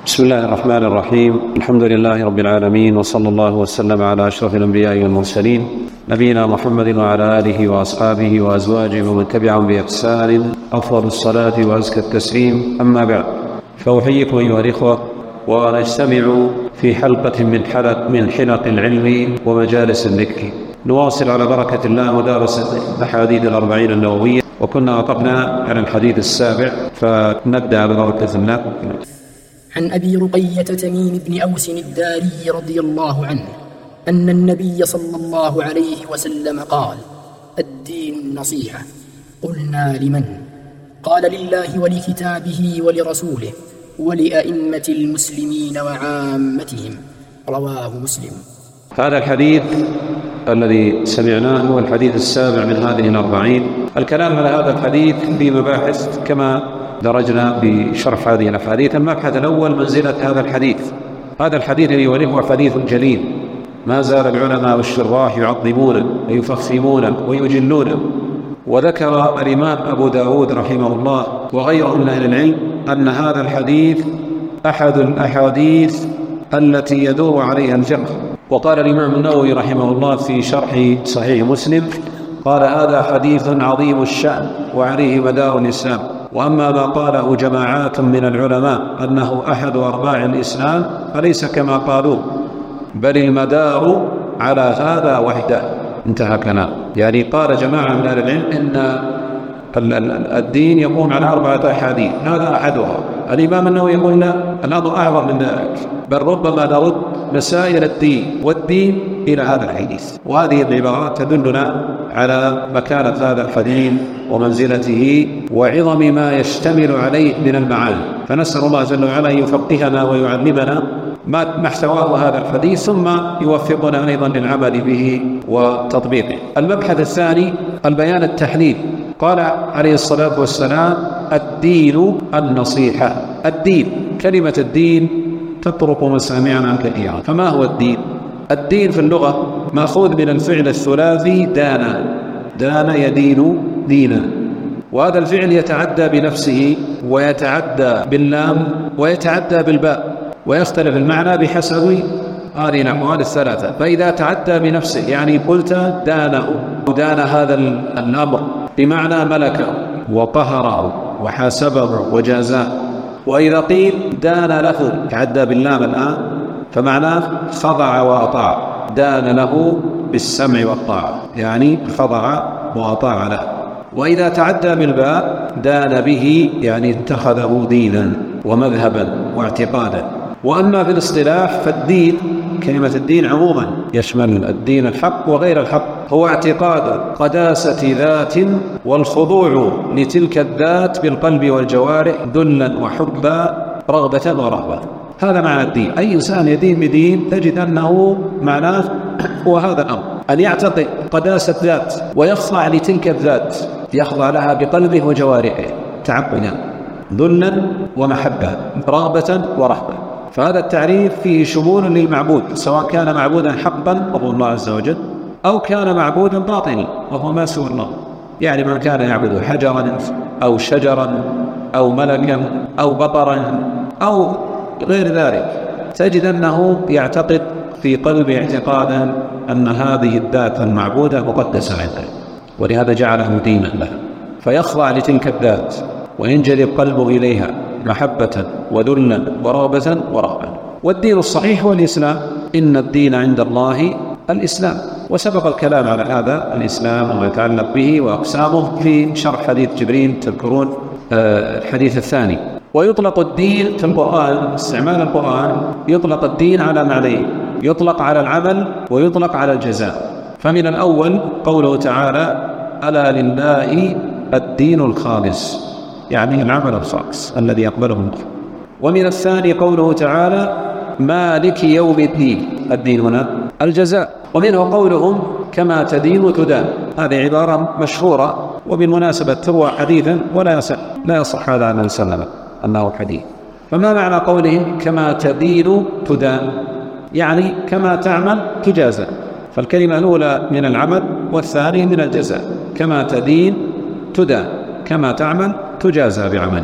بسم الله الرحمن الرحيم. الحمد لله رب العالمين، وصلى الله وسلم على أشرف الأنبياء والمرسلين، نبينا محمد وعلى آله وأصحابه وأزواجه ومن تبعهم بإحسان أفضل الصلاة وأزكى التسليم. أما بعد، فأحييكم أيها الإخوة ونجتمع في حلقة من حلق العلم ومجالس الذكر. نواصل على بركة الله مدارسة أحاديث الأربعين النووية، وكنا وقفنا على الحديث السابع، فنبدأ ببركة الله. عن أبي رقية تميم بن أوس الداري رضي الله عنه أن النبي صلى الله عليه وسلم قال: الدين النصيحة. قلنا: لمن؟ قال: لله ولكتابه ولرسوله ولأئمة المسلمين وعامتهم. رواه مسلم. هذا الحديث الذي سمعناه هو الحديث السابع من هذه الأربعين. الكلام على هذا الحديث في مباحث كما درجنا بشرح هذه الأحاديث. المبحث الأول: منزلة هذا الحديث. هذا الحديث الذي هو حديث جليل، ما زال العلماء والشراح يعظمونه ويفخمونه ويجلونه. وذكر الإمام أبو داود رحمه الله وغيره من أهل العلم أن هذا الحديث أحد الأحاديث التي يدور عليها الفقه. وقال الإمام النووي رحمه الله في شرح صحيح مسلم: قال: هذا حديث عظيم الشأن وعليه مدار الإسلام. وأما ما قاله جماعات من العلماء أنه أحد أرباع الإسلام فليس كما قالوا، بل المدار على هذا وحده. انتهى كلام. يعني قال جماعة من أهل العلم إن الدين يقوم على 4 أحاديث، هذا أحدها. الإمام النووي يقول: لا، الأمر أعظم من ذلك، بل ربما نرد مسائل الدين والدين إلى هذا الحديث. وهذه العبارات تدلنا على مكانة هذا الحديث ومنزلته وعظم ما يشتمل عليه من المعاني. فنسأل الله جل وعلا أن يفقهنا ويعلمنا ما احتواه هذا الحديث، ثم يوفقنا أيضا للعمل به وتطبيقه. المبحث الثاني: البيان التحليل. قال عليه الصلاة والسلام: الدين النصيحة. الدين، كلمة الدين تطرق مسامعنا كثيرا. فما هو الدين؟ الدين في اللغة مأخوذ من الفعل الثلاثي دان. دان يدين دينا. وهذا الفعل يتعدى بنفسه ويتعدى باللام ويتعدى بالباء، ويختلف المعنى بحسب هذه الأقوال الثلاثة. فإذا تعدى بنفسه يعني قلت دانه، دان هذا الأمر بمعنى ملكه وقهره وحاسبه وجازاه. وإذا قيل دان له تعدى باللام الآن، فمعناه خضع وأطاع. دان له بالسمع والطاعة، يعني خضع وأطاع له. وإذا تعدى بالباء دان به، يعني اتخذه دينا ومذهبا واعتقادا. وأما في الاصطلاح فالدين، كلمة الدين عموما يشمل الدين الحق وغير الحق، هو اعتقاد قداسة ذات والخضوع لتلك الذات بالقلب والجوارح ذلا وحبا رغبة ورهبة. هذا معنى الدين. أي إنسان يدين بدين تجد أنه معناه هو هذا الأمر، أن يعتقد قداسة ذات ويخضع لتلك الذات، يخضع لها بقلبه وجوارحه تعبدا ذلا ومحبة رغبة ورهبة. فهذا التعريف فيه شمول للمعبود، سواء كان معبودا حقا وهو الله عز وجل، أو كان معبودا باطلا وهو ما سوى الله. يعني من كان يعبد حجرا أو شجرا أو ملكا أو بطرا أو غير ذلك، تجد أنه يعتقد في قلبه اعتقادا أن هذه الذات المعبودة مقدسة عنده، ولهذا جعله دينا له، فيخضع لتلك الذات وينجذب قلبه إليها محبة وذلا ورغبة ورهبة. والدين الصحيح هو الإسلام. إن الدين عند الله الإسلام. وسبق الكلام على هذا الإسلام وما يتعلق به وأقسامه في شرح حديث جبريل، تذكرون الحديث الثاني. ويطلق الدين في القرآن، استعمال القرآن يطلق الدين على معنيين: يطلق على العمل ويطلق على الجزاء. فمن الأول قوله تعالى: ألا لله الدين الخالص، يعني العمل الخالص الذي يقبله الله. ومن الثاني قوله تعالى: مالك يوم الدين. الدين هنا الجزاء. ومنه قولهم: كما تدين تدان. هذه عبارة مشهورة وبالمناسبة تروى حديثا ولا يصح هذا عن سلم أنه حديث. فما معنى قولهم كما تدين تدان؟ يعني كما تعمل تجازى. فالكلمة الأولى من العمل والثانية من الجزاء. كما تدين تدان، كما تعمل تجازى بعملك.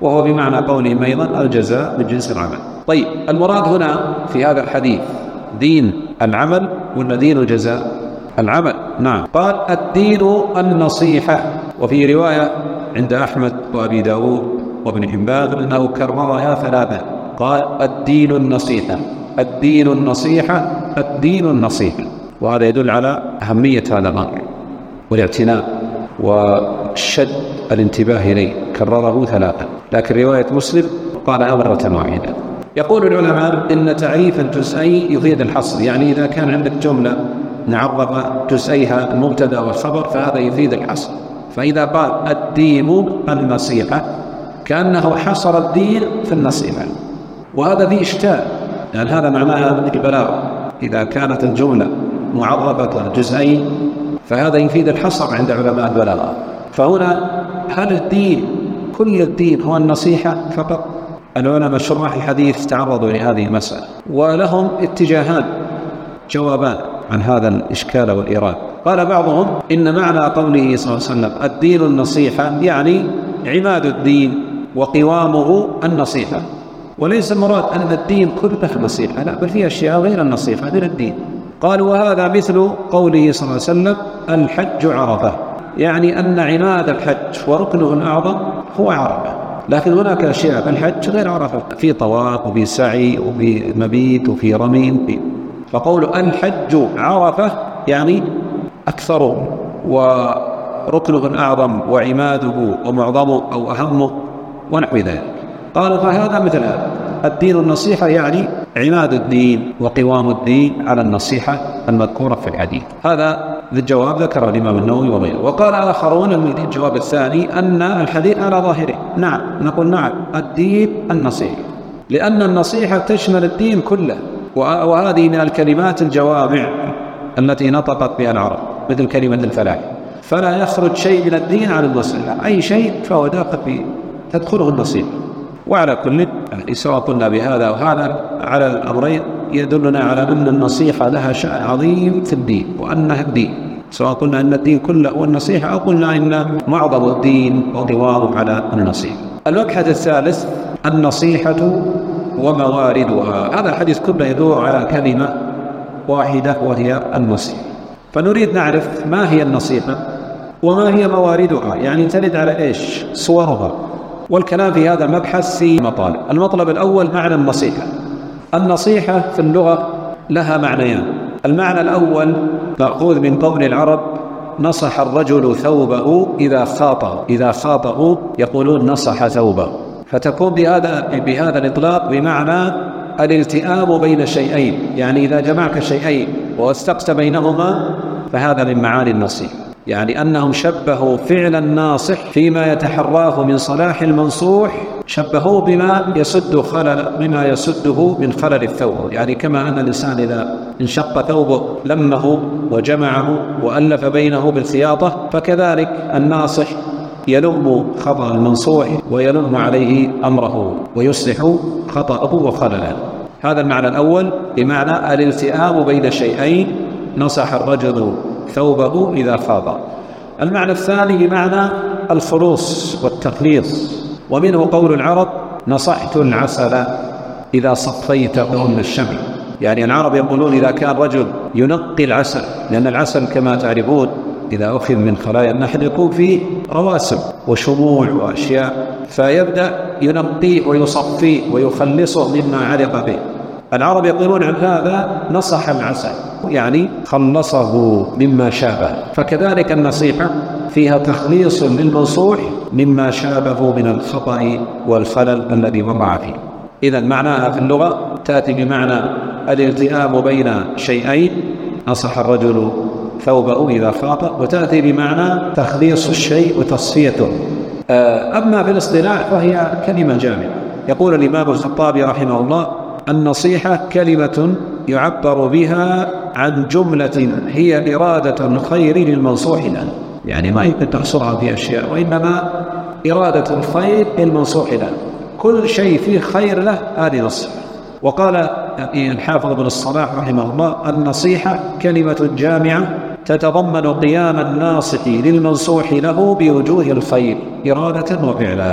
وهو بمعنى قولهم أيضا الجزاء من جنس العمل. طيب، المراد هنا في هذا الحديث دين العمل ولا دين الجزاء؟ العمل. نعم. قال الدين النصيحة، وفي رواية عند أحمد وأبي داود وابن حبان أنه كررها ثلاثة، قال الدين النصيحة، الدين النصيحة، الدين النصيحة. وهذا يدل على أهمية هذا الأمر والاعتناء وشد الانتباه إليه، كرره ثلاثة، لكن رواية مسلم قالها مرة واحدة. يقول العلماء إن تعريف الجزئي يفيد الحصر، يعني إذا كان عندك جملة نعرف جزئيها المبتدأ والخبر فهذا يفيد الحصر. فإذا قال الدين النصيحة كأنه حصر الدين في النصيحة، وهذا فيه إشكال، لأن هذا معناها البلاغة. إذا كانت الجملة معربة جزئين فهذا يفيد الحصر عند علماء البلاغة. فهنا هل الدين كل الدين هو النصيحة فقط؟ العلماء شراح الحديث تعرضوا لهذه المسألة ولهم اتجاهان جوابان عن هذا الإشكال والإيراد. قال بعضهم إن معنى قوله صلى الله عليه وسلم الدين النصيحة يعني عماد الدين وقوامه النصيحة، وليس المراد أن الدين كله النصيحة، لا، بل فيه أشياء غير النصيحة من الدين. قالوا وهذا مثل قوله صلى الله عليه وسلم الحج عرفة، يعني أن عماد الحج وركنه الأعظم هو عرفة، لكن هناك أشياء في الحج غير عرفة، في طواف وفي سعي وفي مبيت وفي رمي. فقول الحج عرفة يعني أكثره وركنه الأعظم وعماده ومعظمه أو أهمه ونحو ذلك. قال فهذا مثل هذا، الدين النصيحة يعني عماد الدين وقوام الدين على النصيحة المذكورة في الحديث. هذا الجواب ذكر الإمام النووي وغيره. وقال آخرون الجواب الثاني أن الحديث على ظاهره. نعم، نقول نعم، الدين النصيحة، لأن النصيحة تشمل الدين كله، وهذه من الكلمات الجوامع التي نطقت بها العرب، مثل كلمة الفلاح، فلا يخرج شيء من الدين عن النصيحة، أي شيء فهو داخل فيه تدخله النصيحة. وعلى كل يعني سواء قلنا بهذا وهذا على الأمرين يدلنا على أن النصيحة لها شأن عظيم في الدين، وأنها الدين، سواء قلنا أن الدين كله هو النصيحة أو قلنا أن معظم الدين وقوامه على النصيحة. المبحث الثالث النصيحة ومواردها. هذا الحديث كله يدور على كلمة واحدة وهي النصيحة، فنريد نعرف ما هي النصيحة وما هي مواردها، يعني ترد على إيش صورها. والكلام في هذا المبحث في مطالب. المطلب الأول معنى النصيحة. النصيحة في اللغة لها معنيان. المعنى الأول مأخوذ من قول العرب نصح الرجل ثوبه إذا خاطه يقولون نصح ثوبه، فتكون بهذا الإطلاق بمعنى الالتئام بين شيئين، يعني إذا جمعك شيئين واستقت بينهما فهذا من معاني النصيحة، يعني أنهم شبهوا فعل الناصح فيما يتحراه من صلاح المنصوح، شبهوه بما يسده من خلل الثوب، يعني كما أن الإنسان إذا انشق ثوبه لمه وجمعه وألف بينه بالخياطة، فكذلك الناصح يلم خطأ المنصوح ويلم عليه أمره ويصلح خطأه وخلله. هذا المعنى الأول بمعنى الالتئام بين شيئين، نصح الرجل ثوبه إذا خاض. المعنى الثاني بمعنى الخلوص والتخليص، ومنه قول العرب نصحت العسل إذا صفيته من الشمع، يعني العرب يقولون إذا كان رجل ينقي العسل، لأن العسل كما تعرفون إذا أخذ من خلايا النحل يكون فيه رواسب وشموع وأشياء، فيبدأ ينقيه ويصفيه ويخلصه مما علق به. العرب يقولون عن هذا نصح العسل، يعني خلصه مما شابه. فكذلك النصيحة فيها تخليص للمنصوح مما شابه من الخطأ والخلل الذي وقع فيه. إذن معناها في اللغة تأتي بمعنى الالتئام بين شيئين، نصح الرجل ثوبه إذا خاط، وتأتي بمعنى تخليص الشيء وتصفيته. أما في الاصطلاح فهي كلمة جامعة. يقول الإمام الخطابي رحمه الله النصيحة كلمة يعبر بها عن جملة هي إرادة الخير للمنصوح له، يعني ما يمكن تحصرها في أشياء، وإنما إرادة الخير للمنصوح له، كل شيء فيه خير له هذه نصيحة. وقال الحافظ ابن الصلاح رحمه الله النصيحة كلمة جامعة تتضمن قيام الناصح للمنصوح له بوجوه الخير إرادة وفعلا.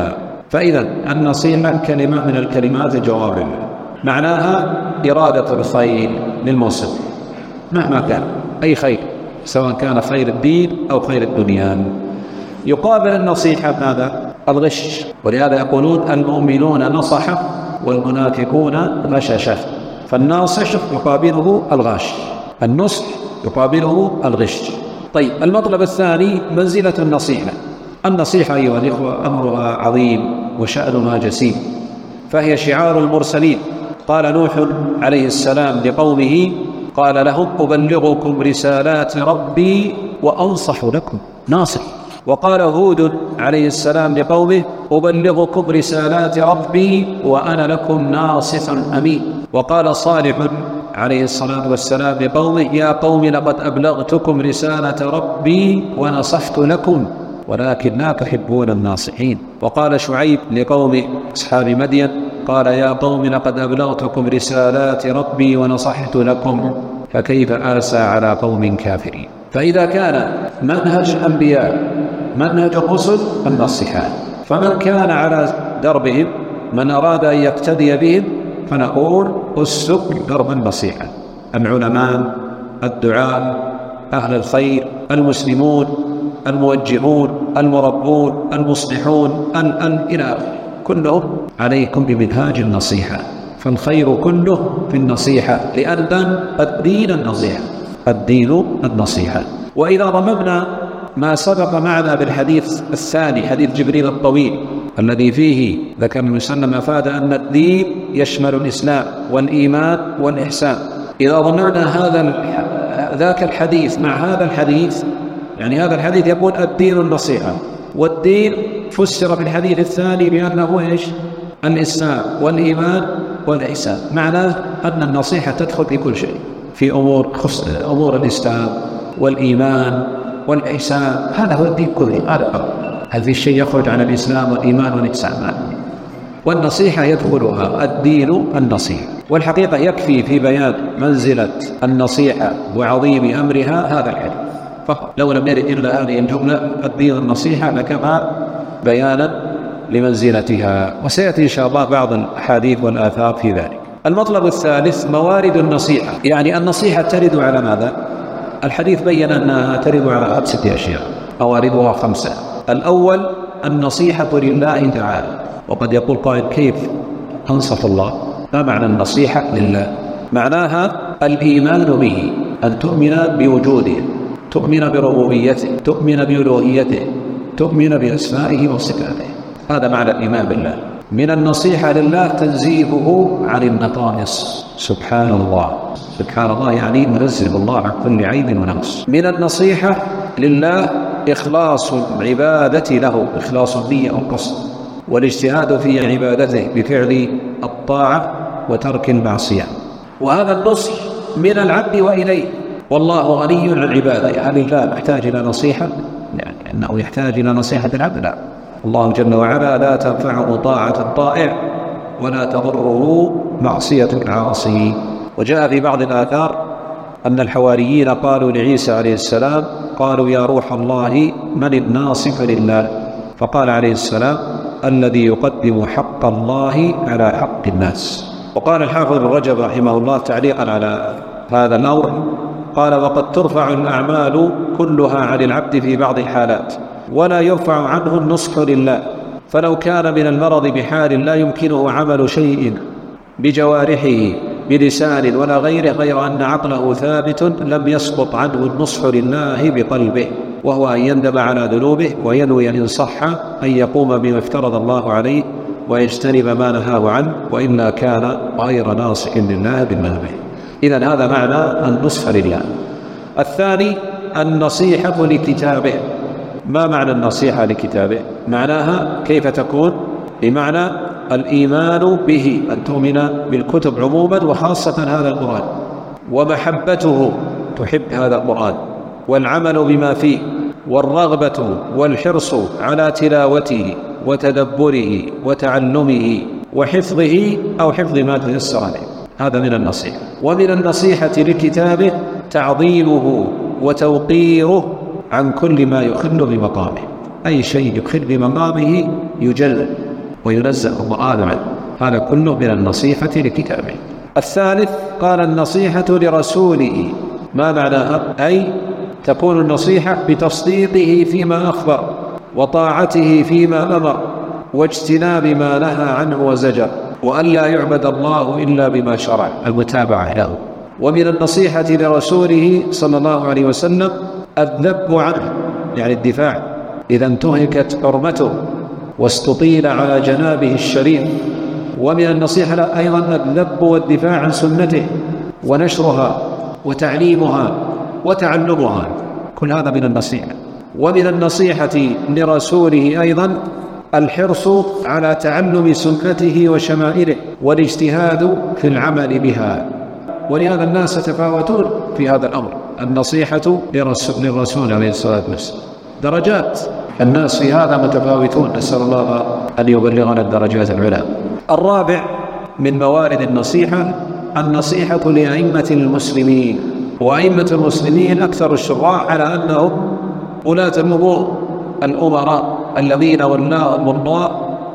فإذا النصيحة كلمة من الكلمات الجوامع، معناها إرادة الخير للمسلم مهما كان، أي خير، سواء كان خير الدين أو خير الدنيا. يقابل النصيحة ماذا؟ الغش، ولهذا يقولون المؤمنون نصحة والمنافقون غششة. فالناصح يقابله الغاش، النصح يقابله الغش. طيب، المطلب الثاني منزلة النصيحة. النصيحة أيها الإخوة أمرها عظيم وشأنها جسيم، فهي شعار المرسلين. قال نوح عليه السلام لقومه، قال لهم أبلغكم رسالات ربي وأنصح لكم، ناصح. وقال هود عليه السلام لقومه أبلغكم رسالات ربي وأنا لكم ناصح أمين. وقال صالح عليه الصلاة والسلام لقومه يا قوم لقد أبلغتكم رسالة ربي ونصحت لكم ولكن لا تحبون الناصحين. وقال شعيب لقوم أصحاب مدين قال يا قوم لقد أبلغتكم رسالات ربي ونصحت لكم فكيف آسى على قوم كافرين. فإذا كان منهج الأنبياء منهج الرسل النصيحة، فمن كان على دربهم من أراد أن يقتدي بهم فنقول اسلك درب النصيحة. العلماء، الدعاء، أهل الخير، المسلمون، الموجهون، المربون، المصلحون، إلى كلهم عليكم بمنهاج النصيحة، فالخير كله في النصيحة، لأن الدين النصيحة، الدين النصيحة. وإذا ضممنا ما سبق معنا بالحديث الثاني، حديث جبريل الطويل الذي فيه ذكر المسلم أفاد أن الدين يشمل الإسلام والإيمان والإحسان، إذا ضممنا ذاك الحديث مع هذا الحديث، يعني هذا الحديث يقول الدين النصيحة، والدين فسر بالحديث الثاني بأنه إيش؟ الإسلام والإيمان والإحسان. معناه أن النصيحة تدخل في كل شيء، في أمور الإسلام والإيمان والإحسان، هذا هو الدين كله. هل في شيء يخرج عن الإسلام والإيمان والإحسان؟ والنصيحة يدخلها الدين النصيحة. والحقيقة يكفي في بيان منزلة النصيحة وعظيم أمرها هذا الحديث فقط، لو لم يرد إلا هذه الجملة الدين النصيحة لكفى بيانا لمنزلتها، وسيأتي إن شاء الله بعض الأحاديث والآثار في ذلك. المطلب الثالث موارد النصيحة، يعني النصيحة ترد على ماذا؟ الحديث بين أنها ترد على 5 أشياء، مواردها 5. الأول النصيحة لله تعالى، وقد يقول قائل كيف أنصف الله؟ ما معنى النصيحة لله؟ معناها الإيمان به، أن تؤمن بوجوده، تؤمن بربوبيته، تؤمن بألوهيته، تؤمن بأسمائه وصفاته، هذا معنى الإيمان بالله. من النصيحة لله تنزيهه عن النقائص، سبحان الله، سبحان الله يعني منزه الله عن كل عيب ونقص. من النصيحة لله إخلاص العبادة له، إخلاص النية والقصد والاجتهاد في عبادته بفعل الطاعة وترك المعصية، وهذا النصح من العبد وإليه، والله غني عن عباده. هل الله محتاج إلى نصيحة؟ يعني أنه يحتاج إلى نصيحة العبد؟ لا، الله جل وعلا لا تنفعه طاعة الطائع ولا تضره معصية العاصي. وجاء في بعض الآثار أن الحواريين قالوا لعيسى عليه السلام قالوا يا روح الله من الناصح لله؟ فقال عليه السلام الذي يقدم حق الله على حق الناس. وقال الحافظ ابن رجب رحمه الله تعليقا على هذا الأمر قال وقد ترفع الأعمال كلها عن العبد في بعض الحالات ولا يرفع عنه النصح لله، فلو كان من المرض بحال لا يمكنه عمل شيء بجوارحه بلسان ولا غيره غير أن عقله ثابت لم يسقط عنه النصح لله بقلبه، وهو أن يندم على ذنوبه وينوي إن صح أن يقوم بما افترض الله عليه ويجتنب ما نهاه عنه، وإلا كان غير ناصح لله بقلبه. إذن هذا معنى النصح لله. الثاني النصيحة لكتابه. ما معنى النصيحة لكتابه؟ معناها كيف تكون؟ بمعنى الإيمان به، أن تؤمن بالكتب عموما وخاصة هذا القرآن، ومحبته، تحب هذا القرآن، والعمل بما فيه، والرغبة والحرص على تلاوته وتدبره وتعلمه وحفظه أو حفظ ما تيسر عليه، هذا من النصيحة. ومن النصيحة لكتابه تعظيمه وتوقيره عن كل ما يخل بمقامه، أي شيء يخل بمقامه يجل وينزه المراد عنه. هذا كله من النصيحة لكتابه. الثالث قال النصيحة لرسوله. ما معناها؟ أي تكون النصيحة بتصديقه فيما أخبر، وطاعته فيما أمر، واجتناب ما نهى عنه وزجر، وأن لا يعبد الله إلا بما شرع، المتابعة له. ومن النصيحة لرسوله صلى الله عليه وسلم الذب عنه، يعني الدفاع إذا انتهكت حرمته واستطيل على جنابه الشريف. ومن النصيحة أيضا الذب والدفاع عن سنته ونشرها وتعليمها وتعلمها، كل هذا من النصيحة. ومن النصيحة لرسوله أيضا الحرص على تعلم سنته وشمائله والاجتهاد في العمل بها. ولهذا الناس يتفاوتون في هذا الأمر. النصيحة للرسول عليه الصلاة والسلام درجات، الناس في هذا متفاوتون، نسأل الله أن يبلغنا الدرجات العلى. الرابع من موارد النصيحة لأئمة المسلمين. وأئمة المسلمين أكثر الشراح على أنهم ولاة الأمور، الأمراء الذين ولاهم الله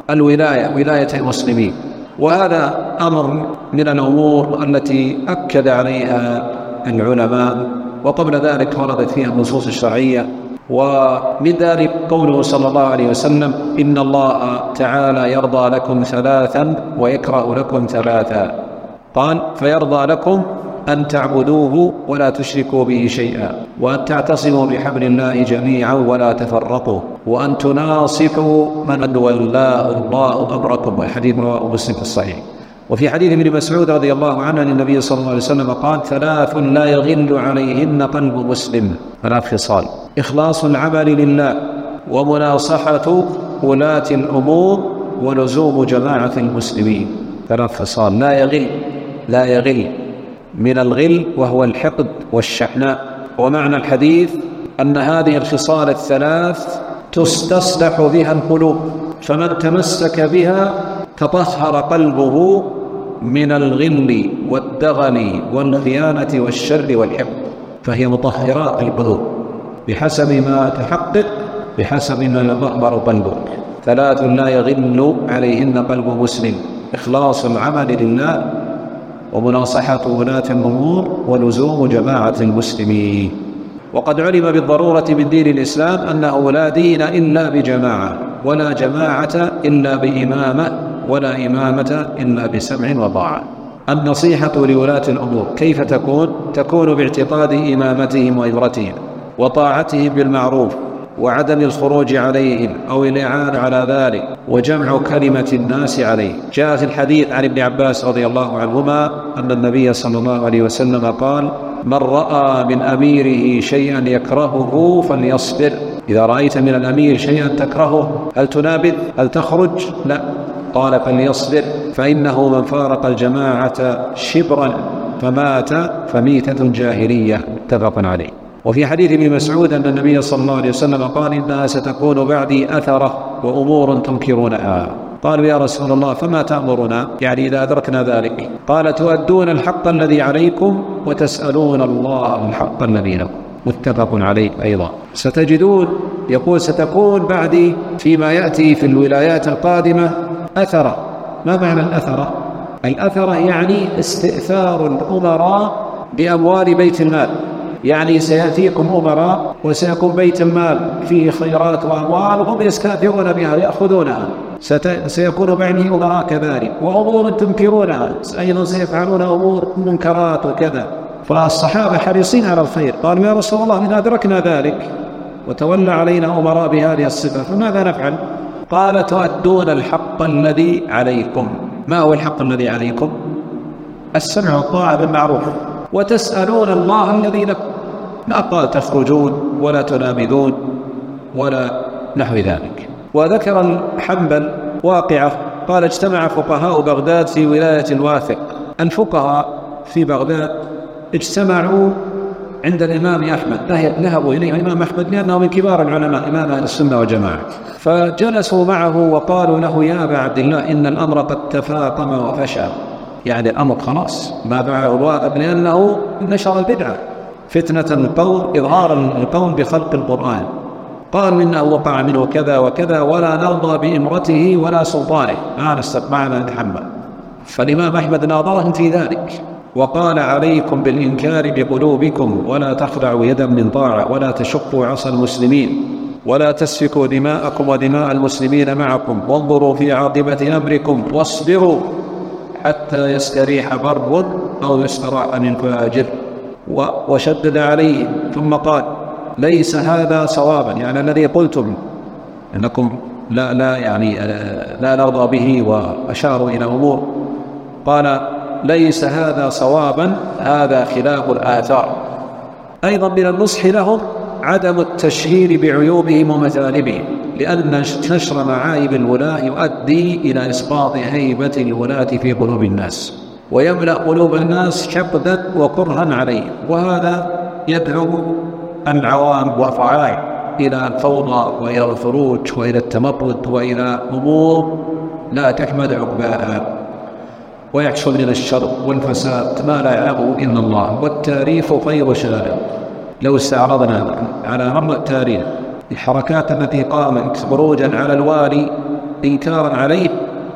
ولاية المسلمين. وهذا أمر من الأمور التي أكد عليها العلماء، وقبل ذلك وردت فيها النصوص الشرعية. ومن ذلك قوله صلى الله عليه وسلم: إن الله تعالى يرضى لكم ثلاثا ويكره لكم ثلاثا. قال: فيرضى لكم أن تعبدوه ولا تشركوا به شيئا، وأن تعتصموا بحبل الله جميعا ولا تفرقوا، وأن تناصحوا من ولاه الله أمركم. والحديث رواه مسلم في الصحيح. وفي حديث ابن مسعود رضي الله عنه أن النبي صلى الله عليه وسلم قال: ثلاث لا يغل عليهن قلب مسلم. 3 خصال: إخلاص العمل لله، ومناصحة ولاة الأمور، ولزوم جماعة المسلمين. 3 خصال لا يغل من الغل وهو الحقد والشحناء. ومعنى الحديث أن هذه الخصال الثلاث تستصلح بها القلوب، فمن تمسك بها تطهر قلبه من الغل والدغل والخيانة والشر والحقد، فهي مطهرات القلوب بحسب ما تحقق، بحسب ما يظهر قلبه. 3 لا يغل عليهن قلب مسلم: إخلاص العمل لله، ومناصحة ولاة الأمور، ولزوم جماعة المسلمين. وقد علم بالضرورة من دين الإسلام أنه لا دين إلا بجماعة، ولا جماعة إلا بإمامة، ولا إمامة إلا بسمع وطاعة. النصيحة لولاة الأمور كيف تكون باعتقاد إمامتهم وإبرتهم، وطاعتهم بالمعروف، وعدم الخروج عليهم أو الإعانة على ذلك، وجمع كلمة الناس عليه. جاء في الحديث عن ابن عباس رضي الله عنهما أن النبي صلى الله عليه وسلم قال: من رأى من أميره شيئا يكرهه فليصبر. إذا رأيت من الأمير شيئا تكرهه، هل تنابذ؟ هل تخرج؟ لا. قال: فليصبر، فإنه من فارق الجماعة شبرا فمات فميتة جاهلية. متفق عليه. وفي حديث ابن مسعود أن النبي صلى الله عليه وسلم قال: إنها ستكون بعدي أثرة وأمور تنكرونها. قالوا: يا رسول الله فما تأمرنا؟ يعني إذا أدركنا ذلك. قال: تؤدون الحق الذي عليكم، وتسألون الله الحق الذي لكم. متفق عليه أيضا. ستجدون، يقول: ستكون بعدي فيما يأتي في الولايات القادمة أثرة. ما معنى الأثرة؟ الأثرة يعني استئثار الأمراء بأموال بيت المال، يعني سيأتيكم أمراء وسيكون بيت المال فيه خيرات وأموال، وهم يستأثرون بها يأخذونها. سيكون بعده أمراء كذلك، وأمور تنكرونها، أيضا سيفعلون أمور منكرات وكذا. فالصحابة حريصين على الخير. قالوا: يا رسول الله إن أدركنا ذلك وتولى علينا أمراء بهذه الصفة فماذا نفعل؟ قال: تؤدون الحق الذي عليكم. ما هو الحق الذي عليكم؟ السمع والطاعة بالمعروف، وتسألون الله الذي لكم. لا قال تخرجون ولا تنابذون ولا نحو ذلك. وذكر الحنبل واقعة، قال: اجتمع فقهاء بغداد في ولاية الواثق. الفقهاء في بغداد اجتمعوا عند الإمام أحمد، ذهبوا إليه الإمام أحمد لأنه من كبار العلماء، إمام أهل السنة والجماعة. فجلسوا معه وقالوا له: يا أبا عبد الله إن الأمر قد تفاقم وفشى. يعني الأمر خلاص ما بعده الواقع، لأنه نشر البدعة، فتنة القول، إظهار القول بخلق القرآن. قالوا إنه وقع منه كذا وكذا ولا نرضى بإمرته ولا سلطانه، ما نتحمل. فالإمام أحمد ناظرهم في ذلك وقال: عليكم بالإنكار بقلوبكم ولا تخلعوا يدا من طاعة ولا تشقوا عصا المسلمين ولا تسفكوا دماءكم ودماء المسلمين معكم، وانظروا في عاقبة أمركم واصبروا حتى يستريح بر أو يستراح من فاجر. وشدد عليه ثم قال: ليس هذا صوابا، يعني الذي قلتم أنكم لا نرضى به، وأشاروا إلى أمور، قال: ليس هذا صوابا، هذا خلاف الآثار. أيضا من النصح لهم عدم التشهير بعيوبهم ومثالبهم، لأن نشر معايب الولاة يؤدي إلى إسقاط هيبة الولاة في قلوب الناس، ويملأ قلوب الناس حقدا وكرها عليه، وهذا يدعو العوام وأفعال إلى الفوضى وإلى الخروج وإلى التمرد وإلى أمور لا تحمد عقباها، ويحصل من الشر والفساد ما لا يعلمه إلا الله. والتاريخ خير شارع. لو استعرضنا على مر التاريخ الحركات التي قامت خروجا على الوالي إنكارا عليه،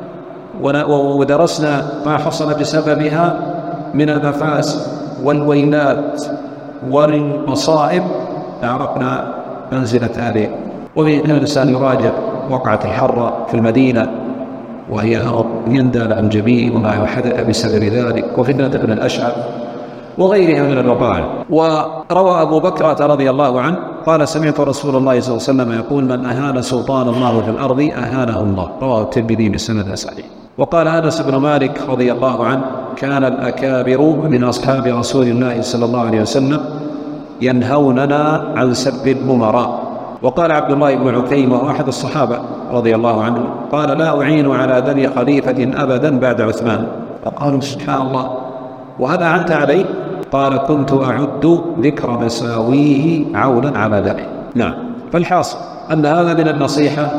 ودرسنا ما حصل بسببها من المفاسد والويلات والمصائب، عرفنا منزلة هذه. ومن الإنسان يراجع وقعة الحرة في المدينة، وهي يندى عن جميع وما حدث بسبب ذلك، وفتنة ابن الأشعث وغيرها من الوقائع. وروى أبو بكرة رضي الله عنه قال: سمعت رسول الله صلى الله عليه وسلم يقول: من أهان سلطان الله في الأرض أهانه الله. رواه الترمذي بسند صحيح. وقال أنس بن مالك رضي الله عنه: كان الأكابر من أصحاب رسول الله صلى الله عليه وسلم ينهوننا عن سب الأمراء. وقال عبد الله بن عكيم وهو أحد الصحابة رضي الله عنه قال: لا أعين على ذني خليفة أبدا بعد عثمان. فقالوا: سبحان الله، وهذا أنت عليه؟ قال: كنت أعد ذكر مساويه عونا على ذلك. نعم. فالحاصل أن هذا من النصيحة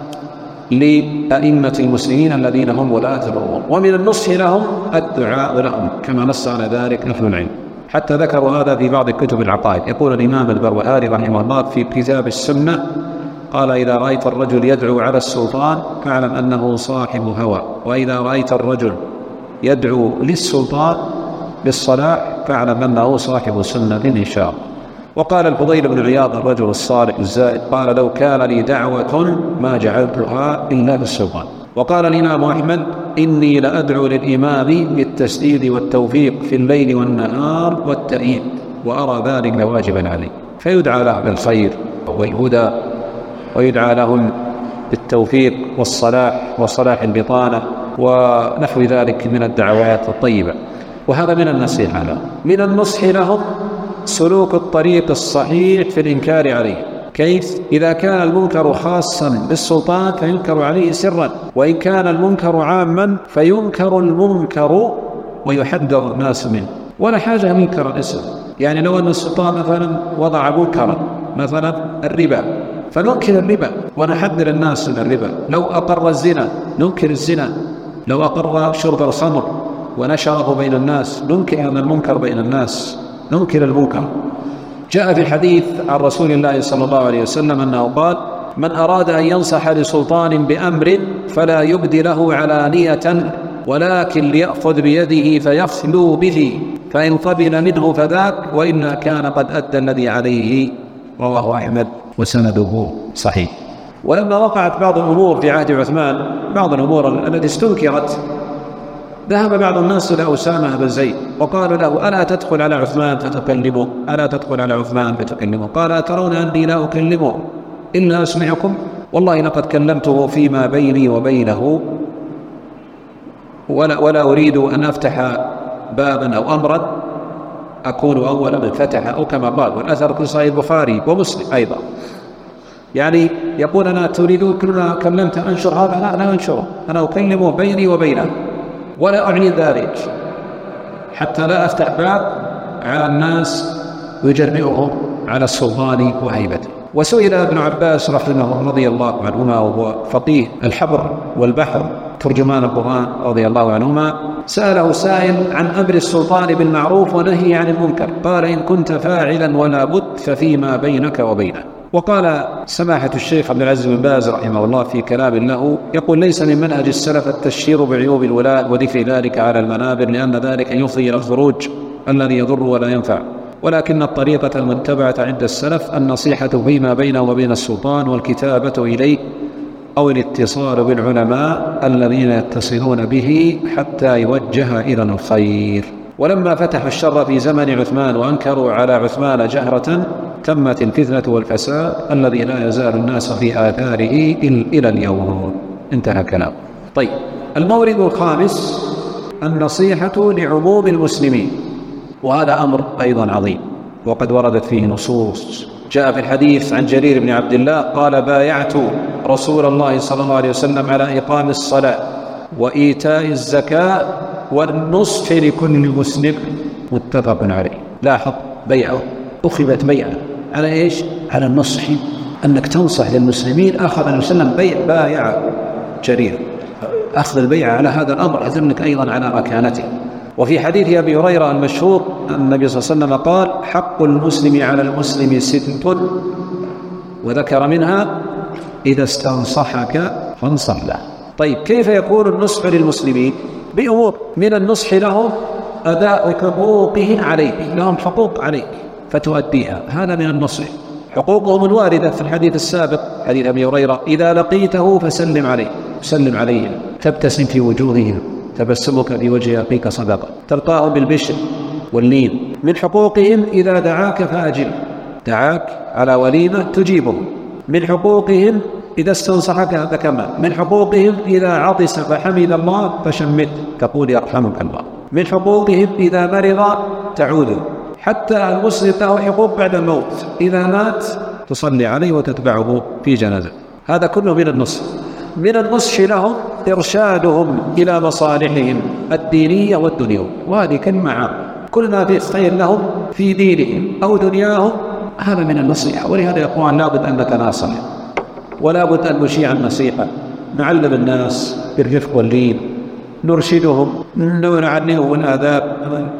لأئمة المسلمين الذين هم ولاة الأمور، ومن النصح لهم الدعاء لهم كما نص على ذلك أهل العلم، حتى ذكروا هذا في بعض كتب العقائد. يقول الإمام البربهاري رحمه الله في كتاب السنة قال: إذا رأيت الرجل يدعو على السلطان فاعلم أنه صاحب هوى، وإذا رأيت الرجل يدعو للسلطان بالصلاح فاعلم أنه صاحب سنة إن شاء الله. وقال الفضيل بن عياض الرجل الصالح الزاهد قال: لو كان لي دعوة ما جعلتها إلا بالسلطان. وقال الإمام أحمد: إني لأدعو للإمام بالتسديد والتوفيق في الليل والنهار والتأييد، وأرى ذلك واجبا عليه. فيدعى له بالخير والهدى، ويدعى لهم بالتوفيق والصلاح وصلاح البطانة ونحو ذلك من الدعوات الطيبة. وهذا من النصيحة لهم. من النصح لهم سلوك الطريق الصحيح في الإنكار عليه. كيف؟ إذا كان المنكر خاصا بالسلطان فينكر عليه سرا، وإن كان المنكر عاما فينكر المنكر ويحذر الناس منه، ولا حاجة منكر الاسم. يعني لو أن السلطان مثلا وضع منكرا مثلا الربا فننكر الربا ونحذر الناس من الربا، لو أقر الزنا ننكر الزنا، لو أقر شرب الخمر ونشره بين الناس ننكر هذا المنكر بين الناس، ننكر المنكر. جاء في الحديث عن رسول الله صلى الله عليه وسلم أنه قال: من أراد أن ينصح لسلطان بأمر فلا يبدي له علانية، ولكن ليأخذ بيده فيخلو به، فإن قبل منه فذاك، وإن كان قد أدى الذي عليه. رواه أحمد وسنده صحيح. ولما وقعت بعض الأمور في عهد عثمان، بعض الأمور التي استنكرت، ذهب بعض الناس إلى أسامة بن زيد وقالوا له: ألا تدخل على عثمان فتكلمه؟ ألا تدخل على عثمان فتكلمه؟ قال: أترون أني لا أكلمه إلا أسمعكم؟ والله لقد كلمته فيما بيني وبينه، ولا أريد أن أفتح بابا أو أمرا أكون أول من فتح، أو كما قال. والأثر في صحيح البخاري ومسلم أيضا. يعني يقول: أنا تريدون كلما كلمت أنشر هذا؟ لا أنشره، أنا أكلمه بيني وبينه، ولا أعني ذلك حتى لا أفتح باب على الناس ويجرئهم على السلطان وهيبته. وسئل ابن عباس رضي الله عنهما، وهو فقيه الحبر والبحر ترجمان القرآن رضي الله عنهما، سأله سائل عن أمر السلطان بالمعروف ونهي عن المنكر، قال: إن كنت فاعلا ولا بد ففيما بينك وبينه. وقال سماحة الشيخ عبد العزيز بن باز رحمه الله في كلام له يقول: ليس من منهج السلف التشهير بعيوب الولاء وذكر ذلك على المنابر، لأن ذلك يفضي إلى الخروج الذي يضر ولا ينفع، ولكن الطريقة المتبعة عند السلف النصيحة فيما بينه وبين السلطان والكتابة إليه أو الاتصال بالعلماء الذين يتصلون به حتى يوجه إلى الخير. ولما فتحوا الشر في زمن عثمان وأنكروا على عثمان جهرة تمت الفتنة والفساد الذي لا يزال الناس في آثاره إلى اليوم. انتهى كلام. طيب، المورد الخامس النصيحة لعموم المسلمين، وهذا أمر أيضا عظيم وقد وردت فيه نصوص. جاء في الحديث عن جرير بن عبد الله قال: بايعت رسول الله صلى الله عليه وسلم على إقام الصلاة وإيتاء الزكاة والنصح لكل مسلم، متفق عليه. لاحظ، بيعه أخذت بيعة على إيش؟ على النصح، أنك تنصح للمسلمين. أخذ النبي صلى الله عليه وسلم بايع جرير، أخذ البيعة على هذا الأمر أدلك أيضا على مكانته. وفي حديث أبي هريرة المشهور النبي صلى الله عليه وسلم قال: حق المسلم على المسلم 6، وذكر منها: إذا استنصحك فانصح له. طيب، كيف يكون النصح للمسلمين؟ بأمور: من النصح لهم أداء حقوقهم عليك، لهم حقوق عليك فتؤديها، هذا من النصح. حقوقهم الواردة في الحديث السابق حديث أبي هريرة: إذا لقيته فسلم عليه، سلم عليهم، تبتسم في وجوههم، تبسمك في وجه أخيك صدقة، تلقاهم بالبشر واللين. من حقوقهم إذا دعاك فأجب، دعاك على وليمة تجيبه. من حقوقهم إذا استنصحك، هذا كمان. من حقوقهم إذا عطس فحمد الله فشمت، تقول: يرحمك الله. من حقوقهم إذا مرض تعوده. حتى المسلم له حقوق بعد الموت، إذا مات تصلي عليه وتتبعه في جنازة، هذا كله من النصح. من النصح لهم إرشادهم إلى مصالحهم الدينية والدنيوية، وهذه كلمة عامة، كل ما في خير لهم في دينهم أو دنياهم هذا من النصيحة. ولهذا يا أخوان لابد أن نتناصح، ولا بد أن نشيع النصيحة، نعلم الناس بالرفق واللين، نرشدهم، نعلمهم الآداب،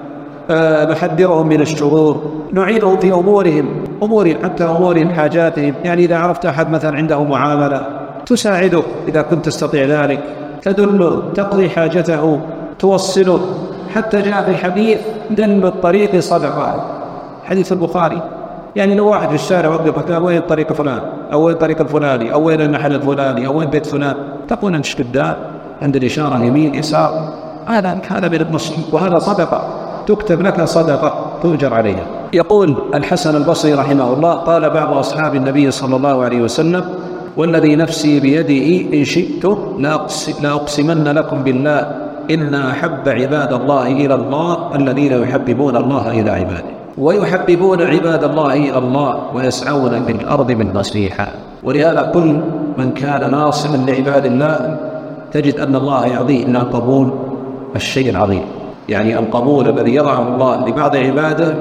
نحذرهم من الشرور، نعينهم في أمورهم حتى أمورهم حاجاتهم. يعني إذا عرفت أحد مثلا عنده معاملة تساعده إذا كنت تستطيع ذلك، تدله، تقضي حاجته، توصله. حتى جاء في الحديث: دل الطريق صدقة، حديث البخاري. يعني لو واحد في الشارع وقف قال: وين الطريق فلان، أو وين الطريق الفلاني، أو وين المحل الفلاني، أو وين بيت فلان، تقول أنت قدام عند الإشارة يمين يسار، هذا من النصح، وهذا صدقة تكتب لك صدقة تؤجر عليها. يقول الحسن البصري رحمه الله: قال بعض أصحاب النبي صلى الله عليه وسلم: والذي نفسي بيده إن شئت لأقسمن لكم بالله إن أحب عباد الله إلى الله الذين يحببون الله إلى عباده، ويحببون عباد الله إلى الله، ويسعون في الأرض بالنصيحة. ولهذا كل من كان ناصحا لعباد الله تجد أن الله يعطيه إلى قبول الشيء العظيم. يعني القبول الذي يضعه الله لبعض عباده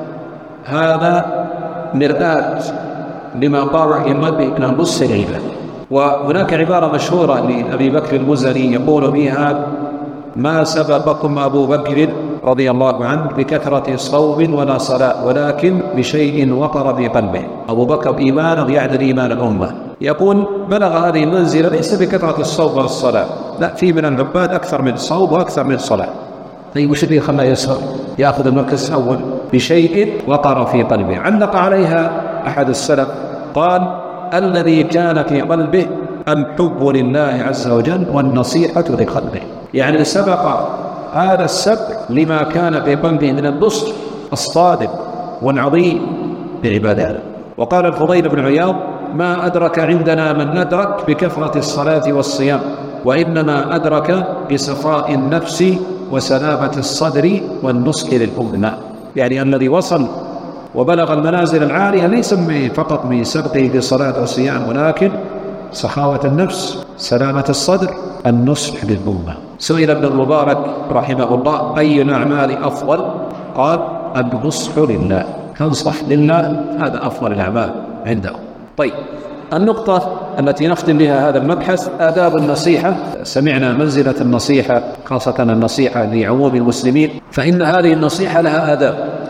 هذا مرآة لما قال ينبغي من النصح للعباد. وهناك عبارة مشهورة لأبي بكر المزني يقول فيها: ما سبقكم أبو بكر رضي الله عنه بكثرة صوم ولا صلاة، ولكن بشيء وقر في قلبه. أبو بكر إيمانه يعدل إيمان الأمة. يقول: بلغ هذه المنزلة ليس بكثرة الصوم والصلاة، لا، في من العباد أكثر من صوم وأكثر من صلاة. طيب، وش اللي خلاه يسهر يأخذ المركز الأول؟ بشيء وقر في قلبه. علق عليها أحد السلف قال: الذي كان في قلبه الحب لله عز وجل والنصيحة لقلبه. يعني سبق هذا السبق لما كان في قلبه من النصح الصادق والعظيم لعباده. وقال الفضيل بن عياض: ما أدرك عندنا من ندرك بكثرة الصلاة والصيام، وإنما أدرك بصفاء النفس وسلامة الصدر والنصح للأمة. يعني الذي وصل وبلغ المنازل العالية ليس فقط من سبقه في الصلاة والصيام، ولكن سخاوة النفس، سلامة الصدر، النصح للأمة. سئل ابن المبارك رحمه الله: أي الأعمال أفضل؟ قال: النصح لله، تنصح لله، هذا أفضل الأعمال عنده. طيب، النقطة التي نختم بها هذا المبحث آداب النصيحة. سمعنا منزلة النصيحة، خاصة النصيحة لعموم المسلمين، فإن هذه النصيحة لها آداب.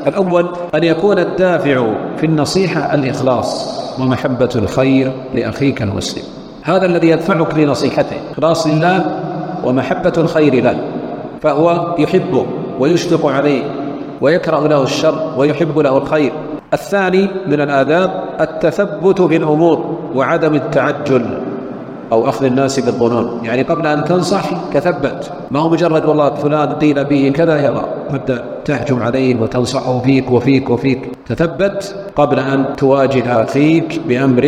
الأول أن يكون الدافع في النصيحة الإخلاص ومحبة الخير لأخيك المسلم، هذا الذي يدفعك لنصيحته، إخلاص لله ومحبة الخير له، فهو يحبه ويشفق عليه ويكره له الشر ويحب له الخير. الثاني من الآداب التثبت في الأمور وعدم التعجل أو أخذ الناس بالظنون، يعني قبل أن تنصح تثبت، ما هو مجرد والله فلان قيل به كذا يلا تبدأ تهجم عليه وتنصحه فيك وفيك وفيك. تثبت قبل أن تواجه أخيك بأمر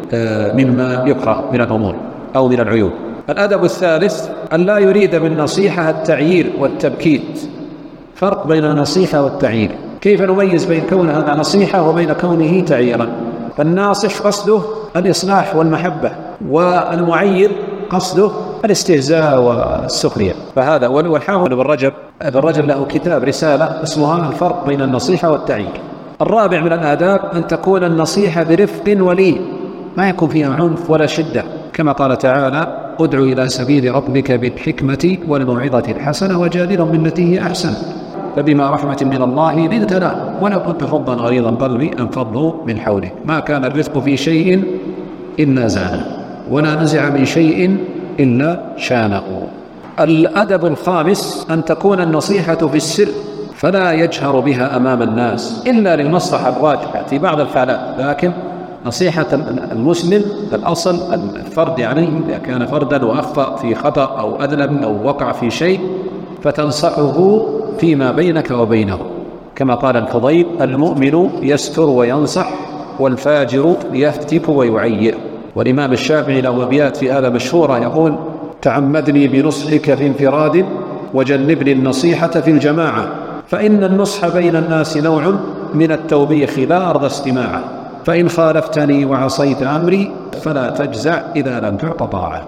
مما يكره من الأمور أو من العيوب. الأدب الثالث أن لا يريد بالنصيحة التعيير والتبكيت، فرق بين النصيحة والتعيير. كيف نميز بين كون هذا نصيحة وبين كونه تعييرا؟ فالناصح قصده الإصلاح والمحبة، والمعير قصده الاستهزاء والسخرية. فهذا والحافظ ابن رجب له كتاب رسالة اسمها الفرق بين النصيحة والتعيير. الرابع من الآداب أن تكون النصيحة برفق ولين، ما يكون فيها عنف ولا شدة، كما قال تعالى ادع إلى سبيل ربك بالحكمة والموعظة الحسنة وجادلهم بالتي هي أحسن، فبما رحمة من الله لنت لهم ولو كنت فظا غليظ القلب انفضوا من حولك، ما كان الرفق في شيء إلا زانه ولا نزع من شيء إلا شانه. الأدب الخامس أن تكون النصيحة في السر فلا يجهر بها أمام الناس إلا للمصلحة الراجحة في بعض الحالات، لكن نصيحة المسلم الأصل الفرد، يعني إذا كان فردا وأخطأ في خطأ أو أذنب أو وقع في شيء فتنصحه فيما بينك وبينه، كما قال الفضيل المؤمن يستر وينصح والفاجر يهتك ويعير. والإمام الشافعي له أبيات في هذا مشهورة يقول تعمدني بنصحك في انفراد وجنبني النصيحة في الجماعة، فإن النصح بين الناس نوع من التوبيخ لا أرضى استماعه، فإن خالفتني وعصيت أمري فلا تجزع إذا لم تعط طاعة.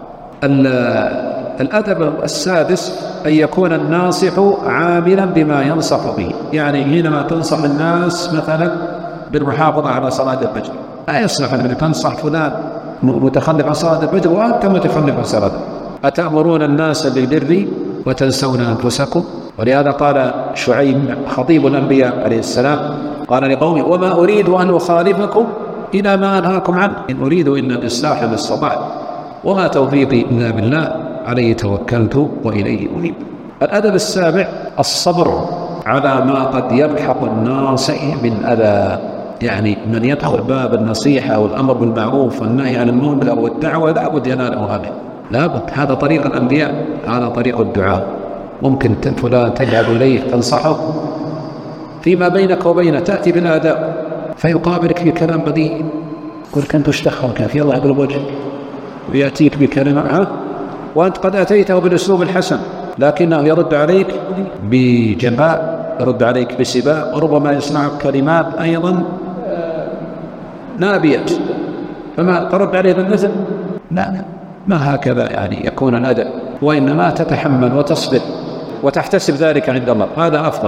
الأدب السادس أن يكون الناصح عاملا بما ينصح به، يعني حينما تنصح الناس مثلا بالمحافظة على صلاة الفجر، لا يصلح أن تنصح فلان متخلف عن صلاة الفجر وأنت متخلف عن صلاة. أتأمرون الناس بالبر وتنسون أنفسكم؟ ولهذا قال شعيب خطيب الأنبياء عليه السلام قال لقومه وما أريد أن أخالفكم إلى ما أنهاكم عنه إن أريد إلا الإصلاح ما استطعت وما توفيقي إلا بالله عليه توكلت وإليه أنيب. الأدب السابع الصبر على ما قد يلحق الناس من أذى، يعني من يدخل باب النصيحة والأمر بالمعروف والنهي عن المنكر والدعوة لابد يناله هذا، لابد، هذا طريق الأنبياء، هذا طريق الدعاء. ممكن فلان تذهب إليه تنصحه فيما بينك وبينه، تأتي بالآداب فيقابلك بكلام بديهي يقول كنت اشتخرك في الله يقلب وجهك، ويأتيك بكلمة وأنت قد أتيته بالأسلوب الحسن لكنه يرد عليك بجفاء، يرد عليك بسباء، وربما يصنع كلمات أيضا نابية، فما ترد عليه بالمثل؟ لا، ما هكذا يعني يكون الأدب، وإنما تتحمل وتصبر وتحتسب ذلك عند الله، هذا أفضل.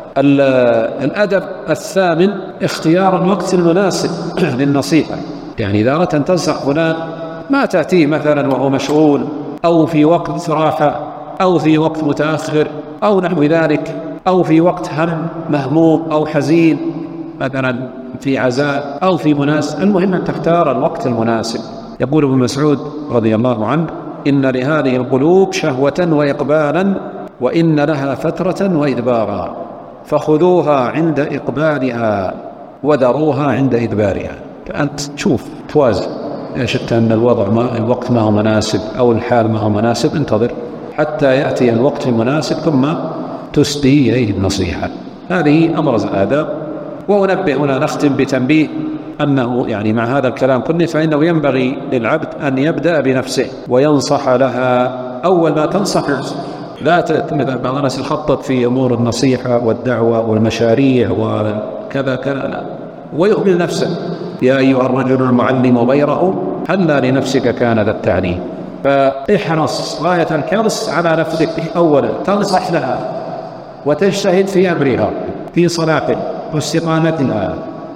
الأدب الثامن اختيار الوقت المناسب للنصيحة، يعني إذا أردت أن تنصح فلان ما تأتيه مثلا وهو مشغول أو في وقت راحة أو في وقت متأخر أو نحو ذلك أو في وقت هم مهموم أو حزين مثلا في عزاء أو في مناسبة، المهم أن تختار الوقت المناسب. يقول ابن مسعود رضي الله عنه إن لهذه القلوب شهوة وإقبالا وإن لها فترة وإدبارا، فخذوها عند إقبالها وذروها عند إدبارها. فأنت تشوف توازن، إذا شفت أن الوقت ما هو مناسب أو الحال ما هو مناسب انتظر حتى يأتي الوقت المناسب ثم تسدي إليه النصيحة. هذه أبرز الآداب. وأنبه هنا نختم بتنبيه أنه يعني مع هذا الكلام كله فإنه ينبغي للعبد أن يبدأ بنفسه وينصح لها أول ما تنصح نفسه، لا تعتمد بعض الناس يخطط في أمور النصيحة والدعوة والمشاريع وكذا كذا، لا، ويهمل نفسه. يا أيها الرجل المعلم غيره هلا لنفسك كان ذا التعليم، فاحرص غاية الحرص على نفسك أولا، تنصح لها وتجتهد في أمرها في صلاحها واستقامتها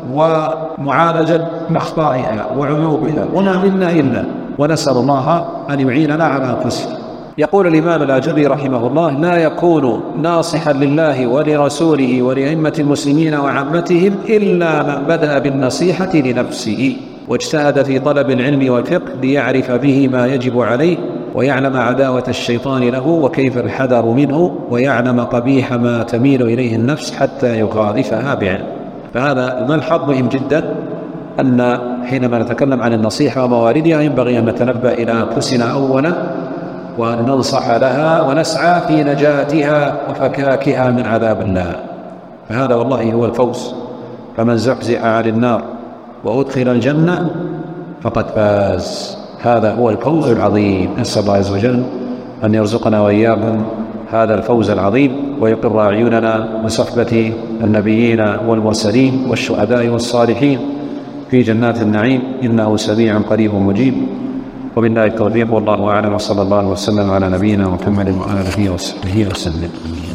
ومعالجة أخطائها وعيوبها، وما منا إلا ونسأل الله أن يعيننا على أنفسنا يقول الإمام الآجري رحمه الله: لا يكون ناصحا لله ولرسوله ولأئمة المسلمين وعامتهم إلا من بدأ بالنصيحة لنفسه واجتهد في طلب العلم والفقه ليعرف به ما يجب عليه ويعلم عداوة الشيطان له وكيف الحذر منه ويعلم قبيح ما تميل إليه النفس حتى يخالفها بعلم. فهذا الملحظ مهم جدا، أن حينما نتكلم عن النصيحة ومواردها ينبغي أن نتنبه إلى أنفسنا أولا وأن ننصح لها ونسعى في نجاتها وفكاكها من عذاب الله. فهذا والله هو الفوز، فمن زحزح عن النار وأدخل الجنة فقد فاز. هذا هو الفوز العظيم. نسأل الله عز وجل أن يرزقنا وإياكم هذا الفوز العظيم ويقر أعيننا بصحبة النبيين والمرسلين والشهداء والصالحين في جنات النعيم، إنه سميع قريب مجيب. وبالله التوفيق، والله أعلم، وصلى الله وسلم على نبينا محمد وآله وصحبه وسلم.